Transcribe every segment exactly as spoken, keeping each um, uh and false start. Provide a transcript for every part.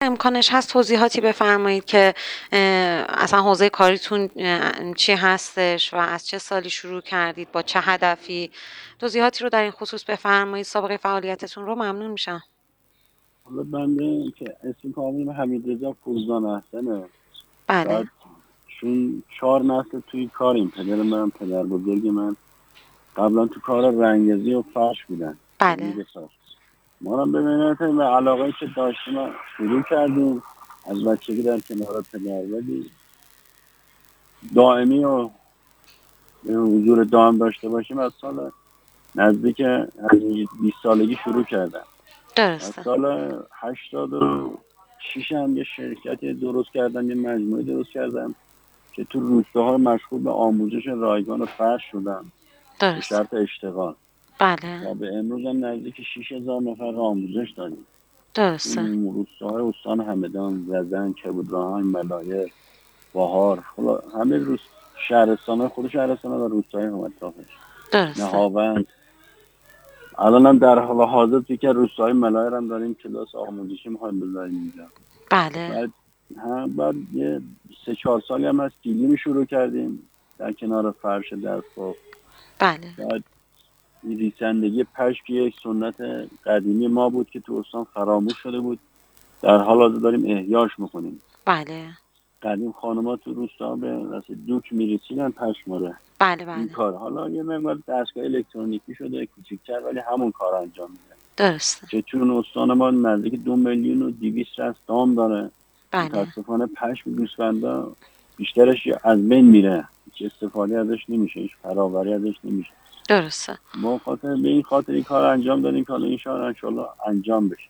امکانش هست توضیحاتی بفرمایید که اصلا حوزه کاریتون چی هستش و از چه سالی شروع کردید، با چه هدفی؟ توضیحاتی رو در این خصوص بفرمایید. سابقه فعالیتتون رو ممنون میشم. حالا بنده که اسم کاملم حمیدرضا فروزان احسنه. بله بعد چون چهار نسل توی کاریم، پدر من، پدر بزرگ من قبلا تو کار رنگزی و فرش بودن. بله تولید فرش. ما هم ببینید و علاقه که داشتیم شروع کردیم از بچگی در کنار پدر، ولی دائمی و حضور دائم داشته باشیم از سال نزدیک از بیست سالگی شروع کردم. از درسته. سال هشتاد و شش هم یه شرکتی درست کردم، یه مجموعه درست کردم که تو روستاها مشغول به آموزش رایگان فرش شدم به درست. شرط اشتغال. بله و به امروز هم نزدیک شش هزار نفر را آموزش دادیم. درسته. این روستاهای استان همدان، زدن، کبودراهان، ملایر، بهار، همه روست شهرستان خود شهرستان و روستاهای همتافش، درسته. نهاوند. الان هم در حال حاضر توی که روستاهای ملایر هم داریم کلاس آموزشی میخوایم بذاریم اینجا. بله بعد هم بعد یه سه چهار سالی هم از گیلیم شروع کردیم در کنار فرش دستباف. بله بعد ریسندگی پشک یک سنت قدیمی ما بود که تو استان فراموش شده بود، در حال حاضر داریم احیاش میکنیم. بله قدیم خانم‌ها تو روستا به واسه دوک میرسیدن پشماره. بله این بله کار حالا یه مقدار دستگاه الکترونیکی شده کوچیک‌تر، ولی همون کار انجام میده. درسته. که چون استان ما نزدیک دو میلیون و دویست از دام داره، بله متاسفانه پشم گوسفندا بیشترش از بین میره، هیچ استفاده ازش نمیشه، هیچ فراوری ازش نمیشه. درسته. ما خاطر به این خاطر این کار انجام دادیم که حالا ان شاء الله انجام بشه.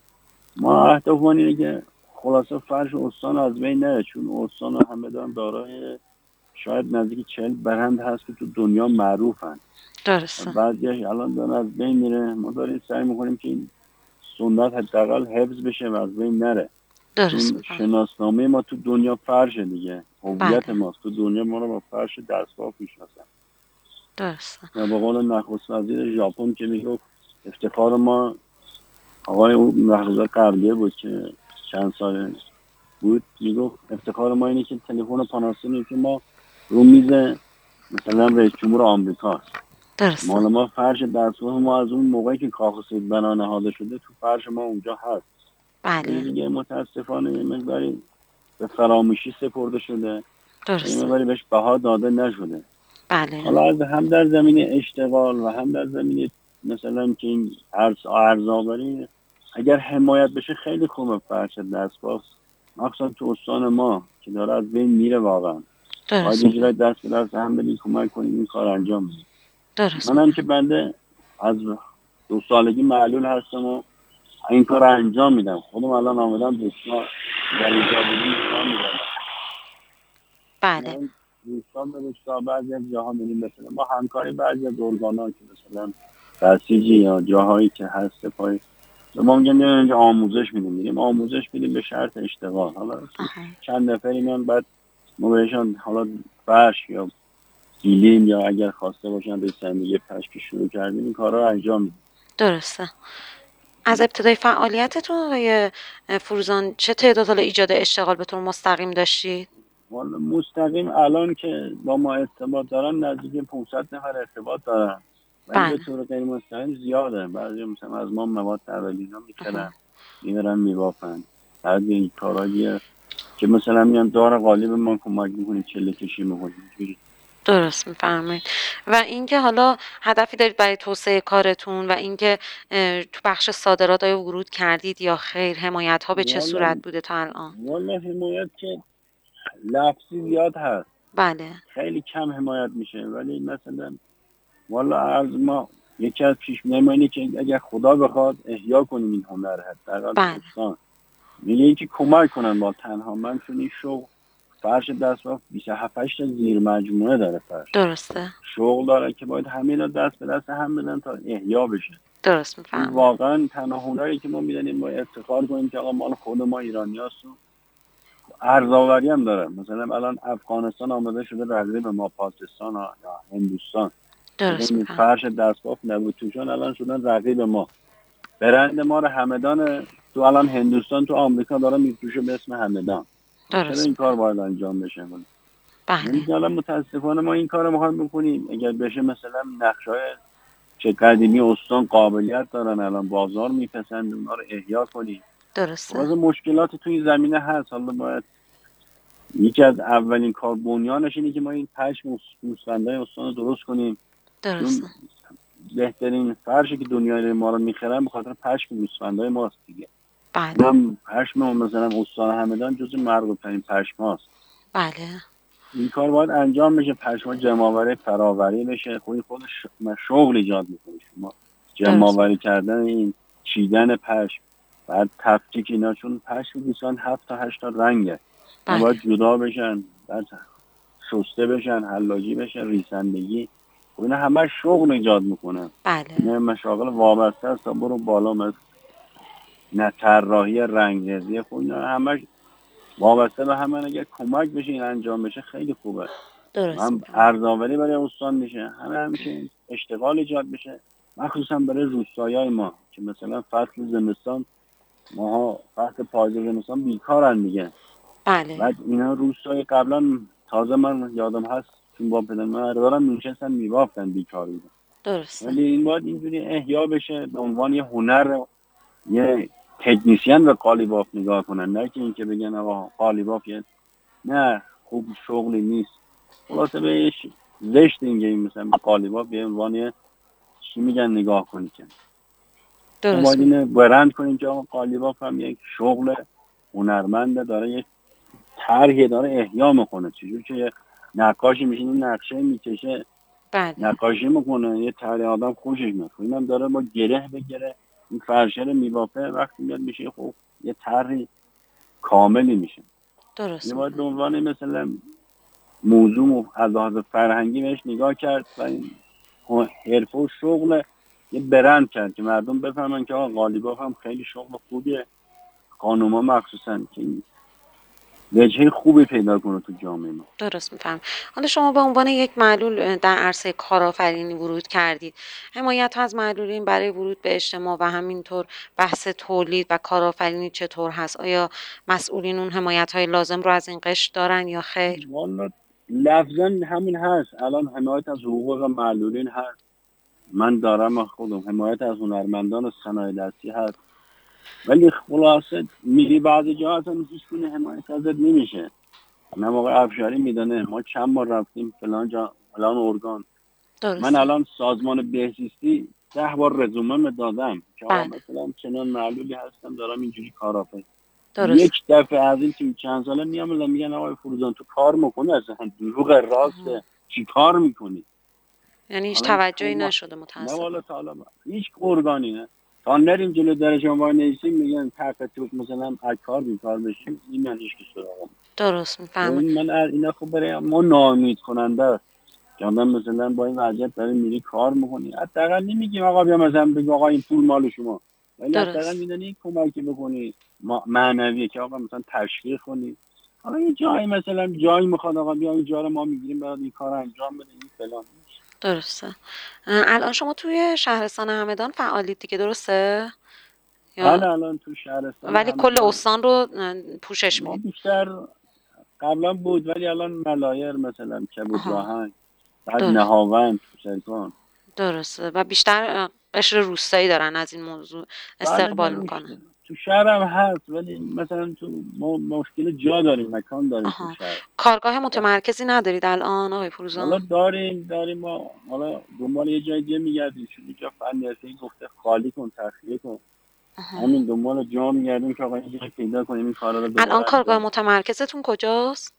ما اهدافمون اینه که خلاصه فرش استان از بین نره، چون استان همدان دارای شاید نزدیک چهل برند هست که تو دنیا معروفن. درسته. بعضیش الان دارن از بین میره. ما داریم سعی میکنیم که این سنت حداقل حفظ بشه و از بین نره. درست چون میفهم. شناسنامه ما تو دنیا فرشه دیگه، هویت بله ماست تو دنیا، ما رو با فرش دستباف میشناسن. درسته. و به قول نخست وزیر ژاپن که میگفت افتخار ما، آقای او محفوظه قبلیه بود که چند سال بود، میگفت افتخار ما اینه که تلفن پاناسونیک که ما رو میز مثلا رئیس جمهور آمریکاست. درسته. مال ما فرش دستگاه ما از اون موقعی که کاخ سید بنا نهاده شده تو فرش ما اونجا هست. ولی بله دیگه متاسفانه یه مقداری به فراموشی سپرده شده، یه درسته. مقداری بهش بها داده نشده. بله حالا از هم در زمینه اشتغال و هم در زمینه مثلا که این ارز ارزآوری اگر حمایت بشه خیلی خوبه. فرش دستباف مخصوصا تو استان ما که داره از بین میره واقعا، باید درست یه میگه. جورایی دست به دست هم بدیم، کمک کنیم این کار انجام بدیم. درست منم میگه. که بنده از دو سالگی معلول هستم و این کار انجام میدم. خودم الان آمدم دوستان در اینجا بودیم دوستان میدم. بله من دوستان به دوستان بعضی از جاها میریم، مثلا ما همکاری بعضی از ارگان‌ها که مثلا بسیجی یا جاهایی که هست پای ما میگن اینجا آموزش میدیم، میگیم آموزش میدیم به شرط اشتغال. حالا آها. چند نفری میان بعد ما بهشون حالا فرش یا گیلیم یا اگر خواسته باشن ریسندگی پشک شروع کردیم این کارا رو انجام میدیم. درسته. از ابتدای فعالیتتون آقای فروزان چه تعداد حالا ایجاد اشتغال به طور مستقیم داشتید؟ والا مستقیم الان که با ما ارتباط دارن نزدیک پانصد نفر ارتباط دارن، ولی به بله. طور غیر مستقیم زیاده. بعضی مثلا از ما مواد اولینا آها. میخرن میبرن میبافن. بعضی این کارایی که مثلا میان دار قالی به ما کمک میکنیم چله کشی میکنیم. درست میفرمایید. و اینکه حالا هدفی دارید برای توسعه کارتون و اینکه تو بخش صادرات آیا ورود کردید یا خیر؟ حمایت ها به چه والا صورت بوده تا الان؟ والا حمایت که لفظی زیاد هست، بله خیلی کم حمایت میشه. ولی مثلا والا از ما یکی از پیش اینه که اگر خدا بخواد احیا کنیم این هنر حداقل تو بله استان، میگه اینکه کمک کنن با تنها من، چون این شغل فرش دستباف بیست و هفت تا زیر مجموعه داره. فرش درسته. شغل داره که باید همه را دست به دست هم بدن تا احیا بشه. درست چون میفرمایید. واقعا تنها هنری که ما میدونیم باید افتخار کنیم که آقا مال خود ما ایرانی هست و ارزآوری هم داره. مثلا الان افغانستان آمده شده رقیب ما، پاکستان یا هندوستان، درست ببینید میفرمایید. فرش دستباف نبود توشان الان شدن رقیب ما. برند ما رو همدان تو الان هندوستان تو آمریکا داره میفروشه به اسم همدان. چرا درست این کار میفهم. باید انجام بشه؟ بله. یعنی الان متاسفانه ما این کار رو میخوایم بکنیم. اگر بشه مثلا نقشای چه قدیمی استان قابلیت دارن، الان بازار میپسند، اونا رو احیا کنیم. درسته. واسه مشکلات تو این زمینه هست. حالا باید یکی از اولین کار بنیانش اینه که ما این پشم گوسفندای استان رو درست کنیم، درسته. چون بهترین فرشی که دنیای ما رو میخرن به خاطر پشم گوسفندای ماست دیگه. بله. هم پشم مثلا استان همدان جزو مرغوب ترین پشم هاست. بله. این کار باید انجام بشه، پشما جمع‌آوری فراوری بشه. خودی خودش شغل ایجاد میکنه. شما درست. جمع‌آوری کردن این چیدن پشم، بعد تفکیک اینا، چون پشم گوسفند هفت تا هشت تا رنگه، اینا بله. باید جدا بشن، بعد شسته بشن، حلاجی بشن، ریسندگی. خب اینا همه شغل ایجاد میکنن. بله. اینا مشاغل وابسته است تا برو بالا، مثل نه طراحی رنگرزی. خب اینا همه وابسته به هم. اگر کمک بشه این انجام بشه خیلی خوبه. درست هم میفهم. ارزآوری برای استان میشه، همه همیشه اشتغال ایجاد بشه، مخصوصا برای روستایای ما که مثلا فصل زمستان ماها فصل پاییز زمستان بیکارن دیگه. بله. بعد اینا روستای قبلا تازه من یادم هست چون با پدر من دارم میشستن میبافتن بیکاری بودن. درسته. ولی این باید اینجوری احیا بشه به عنوان یه هنر، یه تکنیسیان به قالیباف نگاه کنن، نه که اینکه بگن آقا قالیباف یه نه خوب شغلی نیست. خلاصه بهش زشت اینگه این مثلا قالیباف به عنوان یه چی میگن نگاه کنی که ما درست باید می اینه برند کنیم که آقا قالیباف هم یک شغل هنرمنده، داره یک طرحی داره احیا میکنه. چجور که یه نقاشی میشینه نقشه میکشه بله. نقاشی میکنه، یه طرح آدم خوشش میاد. اینم داره با گره به گره این فرشه رو میبافه، وقتی میاد میشه خب یه طرحی کاملی میشه. یه درست باید به میفهم. عنوان مثلا موضوع و از لحاظ فرهنگی بهش نگاه کرد و این حرفه و شغل یه برند کرد که مردم بفهمن که آقا قالیباف هم خیلی شغل خوبیه، خانوما مخصوصا که این وجهه خوبی پیدا کنه تو جامعه ما. درست میفهم. حالا شما به عنوان یک معلول در عرصه کارآفرینی ورود کردید. حمایت از معلولین برای ورود به اجتماع و همینطور بحث تولید و کارآفرینی چطور هست؟ آیا مسئولین اون حمایت های لازم رو از این قشر دارن یا خیر؟ والا لفظا همین هست. الان حمایت از حقوق معلولین هست، من دارم خودم حمایت از هنرمندان و صنایع دستی هست. ولی خلاصه میری بعضی جا اصلا هیچ گونه حمایت ازت نمیشه. من موقع افشاری میدانه ما چند بار رفتیم فلان جا فلان ارگان. من درسته. الان سازمان بهزیستی ده بار رزومه دادم که آقا بله. مثلا چنان معلولی هستم دارم اینجوری کار آفرین. یک درست. دفعه از این تیم چند ساله میام میگن آقای فروزان تو کار میکنی؟ اصلا دروغ آها. راسته، چی کار میکنی؟ یعنی هیچ حالا توجهی تو نشده نه والا متاسفم. تا حالا هیچ ارگانی نه تا نریم جلو درش ما نویسیم میگن تحت تو مثلا از کار بیکار بشیم. این من هیچ کس رو درست میفهمم. این من اینا خب برای ما ناامید کننده است که آدم مثلا با این وضعیت داره میری کار میکنی. حداقل نمیگیم آقا بیا مثلا بگو آقا این پول مال شما، ولی حداقل درست. میدونی کمکی بکنی ما- معنویه که آقا مثلا تشویق کنی. آقا این جایی مثلا جایی میخواد آقا بیا این جا رو ما میگیریم برات این کار انجام بده این فلان. درسته. اه، الان شما توی شهرستان همدان فعالید دیگه، درسته؟ بله یا الان تو شهرستان ولی کل همدان استان رو اه، پوشش ما میدید؟ بیشتر قبلا بود ولی الان ملایر مثلا کبود آها. راهن، بعد درست. نهاوند سرکان. درسته و بیشتر اه، قشر روستایی دارن از این موضوع بله استقبال بله میکنن. تو شهرم هست ولی مثلا تو ما مشکل جا داریم، مکان داریم تو آها. شهر. کارگاه متمرکزی ندارید الان آقای حالا فروزان؟ داریم داریم ما حالا دنبال یه جای دیگه میگردیم، چون اینجا فن حرفه‌ای گفته خالی کن تخلیه کن. آها. همین دنبال جا میگردیم که آقا یه جای پیدا کنیم این کارا رو الان دوباره کارگاه انجام بدیم. متمرکزتون کجاست؟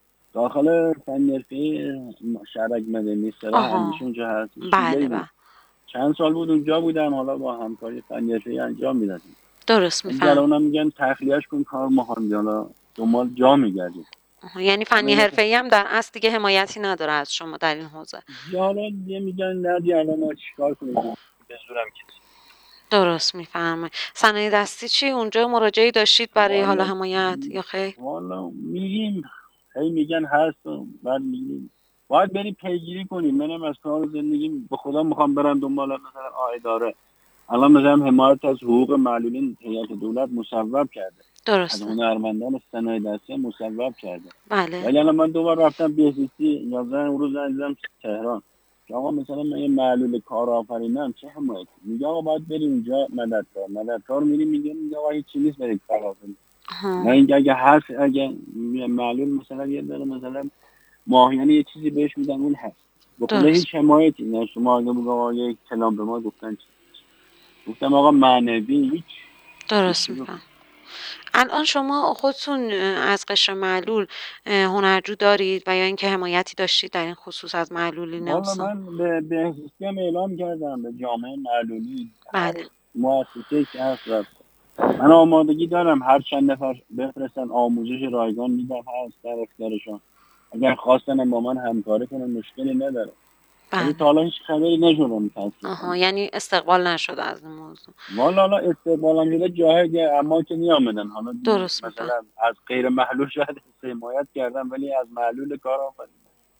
داخل فن حرفه‌ای شهرک مدنی سرا همیشه آها. اونجا هست. بله شیله‌ای بود، بله. چند سال بود اونجا بودم، حالا با همکاری فن حرفه‌ای انجام میدادیم. درست ولی در میفهم. اونم میگن تخلیهش کن کار مهان، حالا دنبال جا میگردیم. یعنی فنی حالا حرفه‌ای هم در اصل دیگه حمایتی نداره از شما در این حوزه. حالا یه میگن ندی الان ما چیکار کنیم به زورم کسی. درست میفهمه. صنایع دستی چی اونجا مراجعه داشتید برای حالا والا حمایت یا خیر؟ والا میگیم هی میگن هست و بعد میگیم باید بریم پیگیری کنیم. منم از کار زندگیم به خدا میخوام برم دنبال مثلا آ اداره الان مثلا حمایت از حقوق معلولین هیئت دولت مصوب کرده، از درسته. هنرمندان صنایع دستی هم مصوب کرده. بله. ولی الان من دوبار رفتم بهزیستی یا زن اون روز زنگ زدم تهران که آقا مثلا من یه معلول کارآفرینم چه حمایتی؟ میگه آقا باید بری اونجا مددکار. مددکار میری میگه میگه آقا هیچ چیزی نیست برید کارآفرین. نه اینکه اگه هست اگه معلول مثلا یه داره مثلا ماهیانه یه چیزی بهش میدن اون هست. بخونه درست. هیچ حمایتی نه. شما اگه بگو آقا یک کلام به ما گفتن چی؟ گفتم آقا معنوی هیچ. درست میفهم. الان شما خودتون از قشر معلول هنرجو دارید و یا اینکه حمایتی داشتید در این خصوص از معلولین والا استان؟ من به بهزیستی هم اعلام کردم به جامعه معلولی هر بله. مؤسسه‌ای که هست رفت. من آمادگی دارم هر چند نفر بفرستن آموزش رایگان میدم هست در اختیارشان. اگر خواستن با من همکاری کنن مشکلی نداره. ولی بله. تا حالا هیچ خبری نشده متاسفانه. آها، یعنی استقبال نشده از این موضوع. والا حالا استقبالم شده جاهه اما که نیامدن. حالا درست میفهم. مثلا از غیر معلول شاید حمایت کردم ولی از معلول کار آفرین.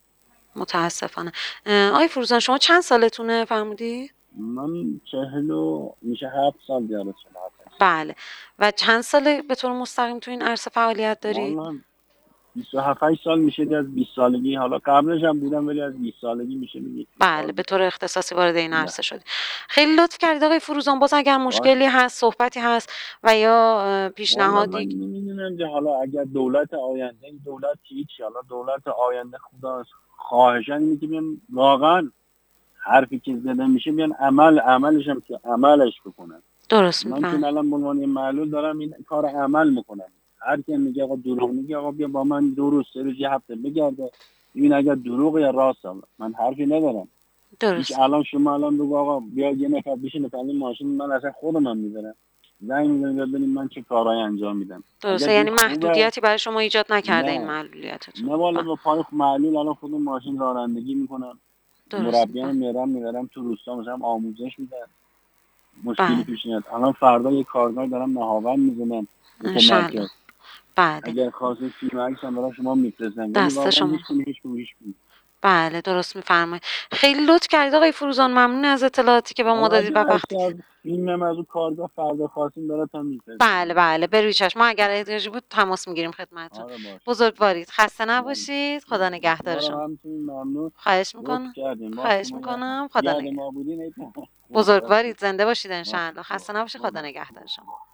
متاسفانه. آقای فروزان شما چند سالتونه فرمودی؟ من چهل و میشه هفت سال دیاره شده. بله. و چند ساله به طور مستقیم تو این عرصه فعالیت دارید؟ والا بیست و هفت سال میشه از بیست سالگی. حالا قبلش هم بودم ولی از بیست سالگی میشه میگه. بله، به طور اختصاصی وارد این عرصه شدید. خیلی لطف کردید آقای فروزان. باز اگر مشکلی هست، صحبتی هست و یا پیشنهادی من نمیدونم که حالا اگر دولت آینده دولت هیچ حالا دولت آینده خدا خواهشاً اینه که بیان واقعا حرفی که زده میشه بیان عمل عملش هم که عملش بکنن. درست من میفهم. چون الان به عنوان معلول دارم این کار عمل میکنم. هر کی میگه آقا دروغ میگه آقا بیا با من دو روز سه روز یه هفته بگرده این اگر دروغ یا راست من حرفی ندارم. درست. هیچ الان شما الان بگو آقا بیا یه نفر بشینه پلی ماشین من اصلا خودم میذارم زنگ میزنم ببینیم من چه کارهایی انجام میدم. درسته، یعنی محدودیتی برای شما ایجاد نکرده این معلولیتتون؟ نه والا با پای معلول الان خودم ماشین رانندگی میکنم. مربیان میرم میبرم تو روستا مثلا آموزش میدم. مشکلی پیش نیاد. الان فردا یه کارگاه دارم نهاوند میزنم انشالله. بله. اگر خواستید فیلم عکس هم برای شما میفرستم. دست شما. هیچ کنی هیچ کنی هیچ کنی. بله درست میفرمایید. خیلی لطف کردید آقای فروزان. ممنون از اطلاعاتی که به ما دادید و وقتی فیلمم از اون کارگاه فردا خواستین براتون میفرستم. بله بله بروی چشم. ما اگر احتیاجی بود تماس میگیریم خدمتتون. آره بزرگوارید. خسته نباشید. خدا نگهدار شما. ممنون. خواهش میکنم. خواهش میکنم. خدا نگهدار. ما بودین بزرگوارید. زنده باشید ان شاء الله. خسته نباشید. خدا نگهدار شما.